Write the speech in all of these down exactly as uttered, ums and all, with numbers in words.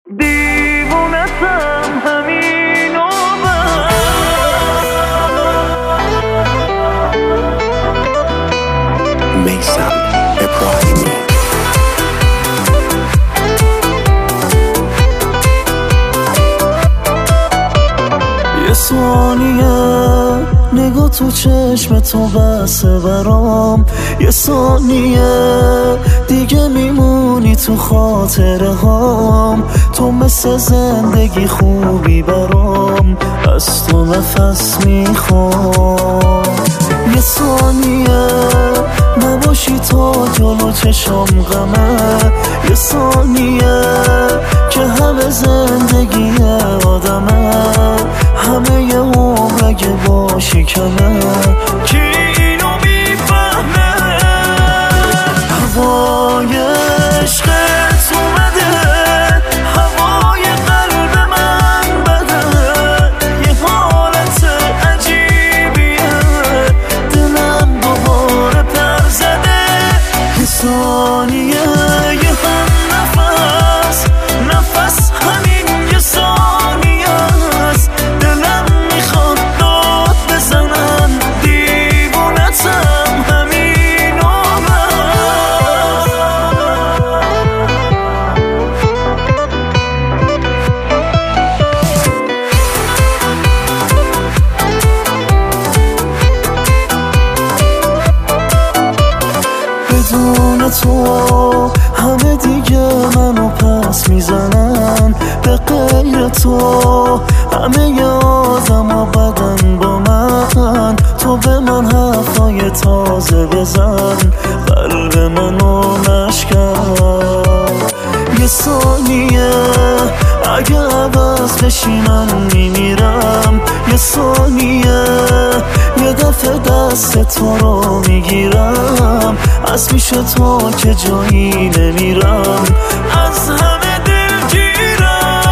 دیوونتم همین و میثم ابراهیمی. یه ثانیه نگاه تو چشم تو بسه برام، یه ثانیه دیگه میمونی تو خاطره هام. تو مثل زندگی خوبی برام، از تو نفس میخوام. یه ثانیه نباشی تا جلو چشم غمه، یه ثانیه که همه زندگی آدمه، همه یه عمر اگه باشی کمه. کی اینو میفهمه؟ هوای عشقت اومده، هوای قلب من بده، یه حالت عجیبیه، دلم دوباره پر زده. یه ثانیه یه هم نفس، نفس همین یه ثانیه است. دلم میخواد داد بزنم، دیوونتم همین و بدون تو همه دیگه منو پس میزنن، به غیر تو همه یادم و بدن با من. تو به من حرفای تازه بزن، قلب منو نشکن. یه ثانیه اگه عوض بشی من میمیرم، یه ثانیه یه دفعه دست تو رو میگیرم، از پیش تو که جایی نمیرم، از همه دلگیرم.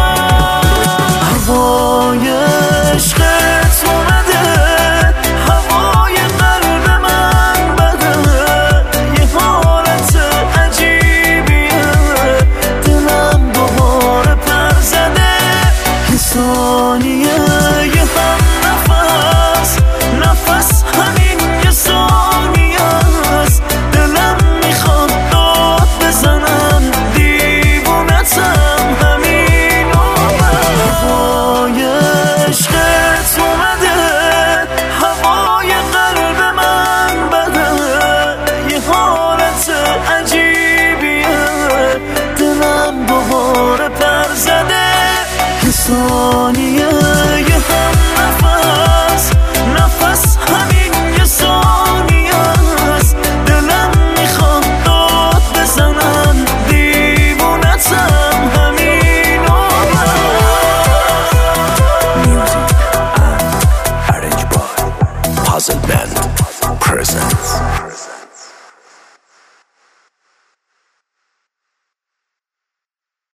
هوای عشقت اومده، هوای قلب من بده، یه حالت عجیبیه، دلم دوباره پر زده. یه ثانیه یه هم نفس، نفس همین یه ثانیه است. دلم میخواد داد بزنم، دیوونتم همین و هوای عشقت اومده، هوای قلب من بده، یه حالت عجیبیه، دلم دوباره پر زده. یه ثانیه یه هم نفس، نفس همین یه ثانیه است. دلم میخواد داد بزنم، دیوونتم همین و Music and arranged by Puzzle Band presents